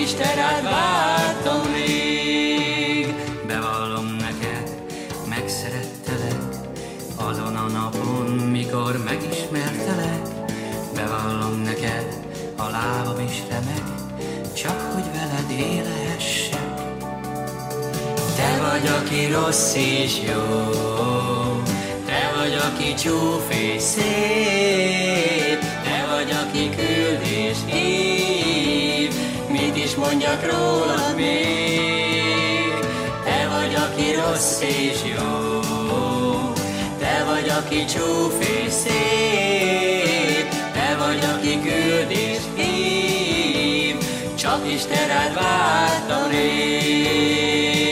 is te rád vártam rég. Bevallom neked, megszerettelek, azon a napon, mikor megismertelek. Bevallom neked, a lábam is remeg, csak hogy veled élhessek. Te vagy, aki rossz és jó, te vagy, aki csúf és szép, te vagy, aki küld és hív, mit is mondjak rólad még. Te vagy, aki rossz és jó, te vagy, aki csúf és szép, te vagy, aki küld és hív, csak is te rád vártam rég.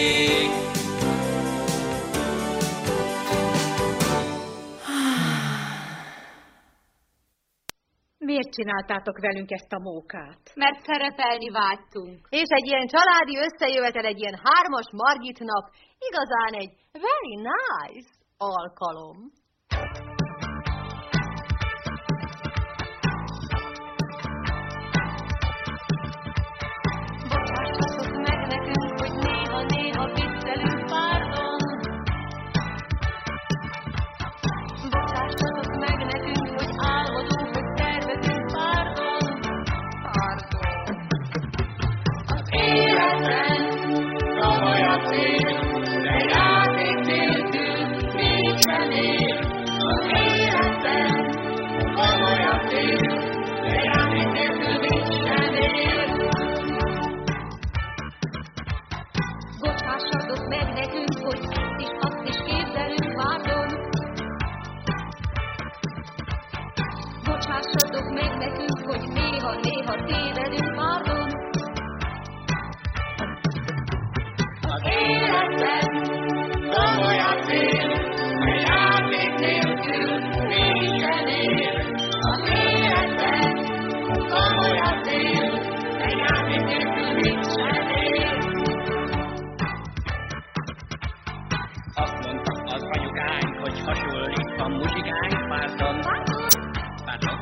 Miért csináltátok velünk ezt a mókát? Mert szerepelni vágytunk. És egy ilyen családi összejövetel, egy ilyen 3-as Margit nap igazán egy very nice alkalom. Bocsássatok meg nekünk, hogy néha-néha viccelünk, pardon. Bocsássatok meg nekünk, hogy álmodunk, hogy tervezünk, pardon. Pardon. Az életben komolyabb cél, de játék nélkül mégsem él. Az életben komolyabb cél, de játék nélkül mégsem él. Bocsássatok meg nekünk, hogy ezt is azt is képzelünk, pardon. Bocsássatok meg nekünk, hogy néha-néha tévedünk, pardon. Az életben komolyabb cél, de játék nélkül mégsem él. Az életben komolyabb cél, de játék nélkül mégsem él. Azt mondta az anyukánk, hogy hasonlít a muzsikánk, pardon. Pardon.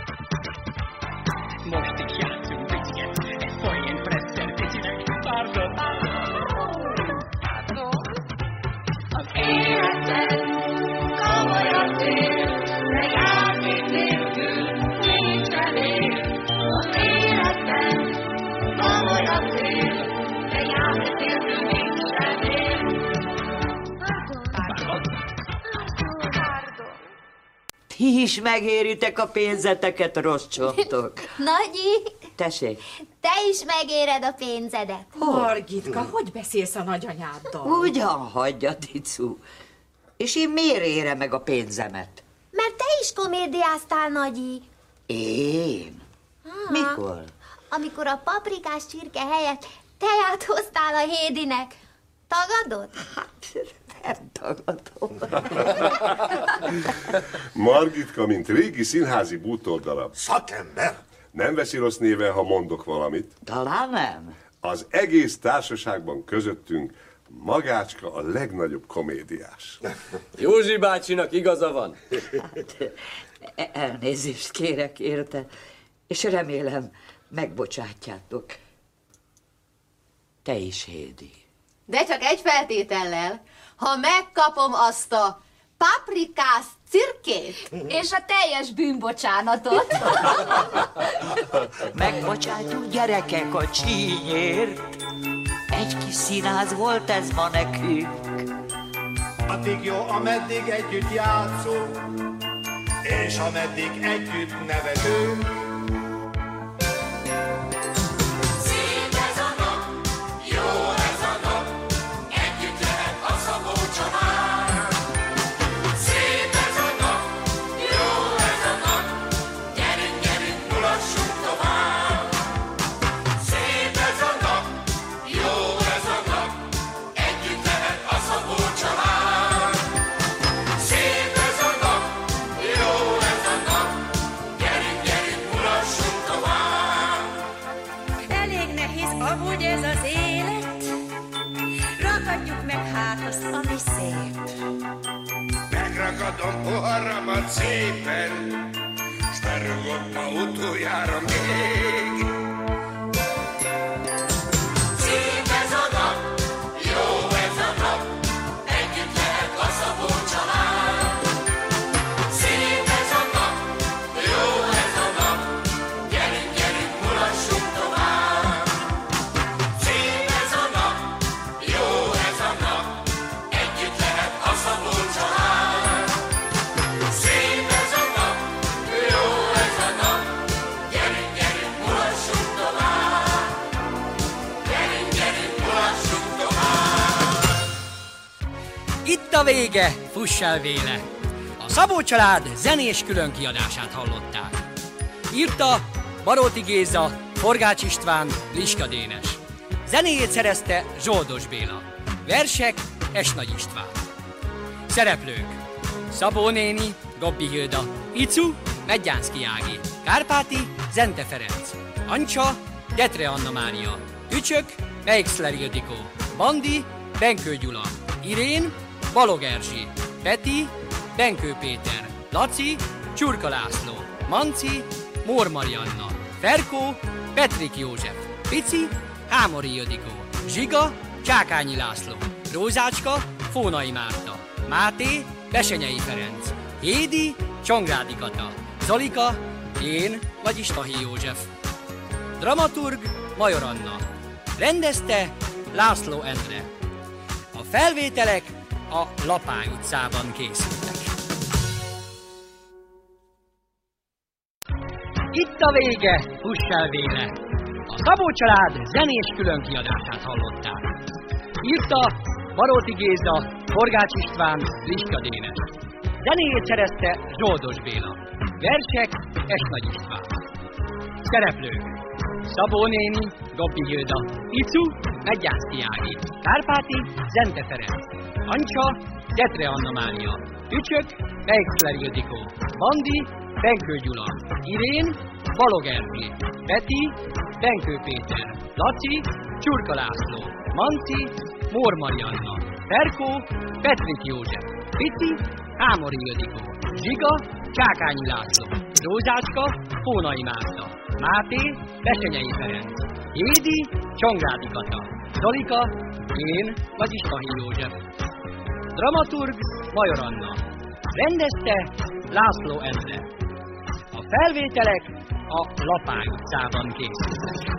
Most is játszunk piciket, egy poén presszer picinek, pardon. Pardon. Az életben komolyabb cél, de játék nélkül mégsem él. Az életben komolyabb cél, de játék nélkül mégsem él. Pardon. Ti is megéritek a pénzeteket, rossz csontok. Nagyi, Tessék. te is megéred a pénzedet. Margitka, hogy beszélsz a nagyanyáddal? Ugyan hagyja, Ticu. És én miért érem meg a pénzemet? Mert te is komédiáztál, Nagyi. Én? Mikor? Amikor a paprikás csirke helyett teját hoztál a Hédinek. Tagadod? Hát, nem tagadom. Margitka, mint régi színházi bútordarab. Szakember? Nem veszi rossz néven, ha mondok valamit. Talán nem. Az egész társaságban közöttünk Magácska a legnagyobb komédiás. Józsi bácsinak igaza van. Hát, elnézést kérek érte, és remélem megbocsátjátok. Te is, Hédi. De csak egy feltétellel, ha megkapom azt a paprikás cirkét. És a teljes bűnbocsánatot. Megbocsátjuk, gyerekek, a csínyért. Egy kis színház volt ez ma nekünk. Addig jó, ameddig együtt játszunk, és ameddig együtt nevetünk. Szép ez a nap, jó ez a nap, együtt lehet a Szabó család. Szép ez a nap, jó ez a nap, gyerünk, gyerünk, mulassunk tovább. Szép ez a nap, jó ez a nap, együtt lehet a Szabó család. Szép ez a nap, jó ez a nap, gyerünk, gyerünk, mulassunk tovább. Elég nehéz amúgy ez az élet, ragadjuk meg hát azt, ami szép. Megragadom poharamat szépen, s berúgom ma utoljára még. vége, fuss el véle! A Szabó család zenés különkiadását hallották. Írta Baróti Géza, Forgács István, Liska Dénes. Zenéjét szerezte Zsoldos Béla. Versek Esnagy István. Szereplők: Szabó néni, Gobbi Hilda, Icu, Medgyánszky Ági, Kárpáti, Zente Ferenc, Ancsa, Getre Anna Mária, Tücsök, Meixler Ildikó, Bandi, Benkő Gyula, Irén, Balog Erzsi, Peti, Benkő Péter, Laci, Csurka László, Manci, Mór Marianna, Ferkó, Petrik József, Pici, Hámori Ildikó, Zsiga, Csákányi László, Rózácska, Fónai Márta, Máté, Besenyei Ferenc, Hédi, Csongrádi Kata, Zolika, én, vagyis Tahi József. Dramaturg Major Anna. Rendezte László Endre. A felvételek a Lapály utcában készültek. Itt a vége, fuss el véle! A Szabó család zenés különkiadását hallották. Írta Baróti Géza, Forgács István, Liska Dénes. Zenéjét szerezte Zsoldos Béla. Versek Esnagy István. Szereplők: Szabó néni, Gobbi Hilda, Icu, Medgyánszky Ági, Kárpáti, Zente Ferenc, Ancsa, Getre Anna Mária, Tücsök, Meixler Ildikó, Bandi, Benkő Gyula, Irén, Balog Erzsi, Peti, Benkő Péter, Laci, Csurka László, Manci, Mór Marianna, Ferkó, Petrik József, Pici, Hámori Ildikó, Zsiga, Csákányi László, Rózácska, Fónai Márta, Máté, Besenyei Ferenc, Hédi, Csongrádi Kata, Zolika, én, vagyis Tahi József. Dramaturg Major Anna. Rendezte László Endre. A felvételek a Lapály utcában készültek.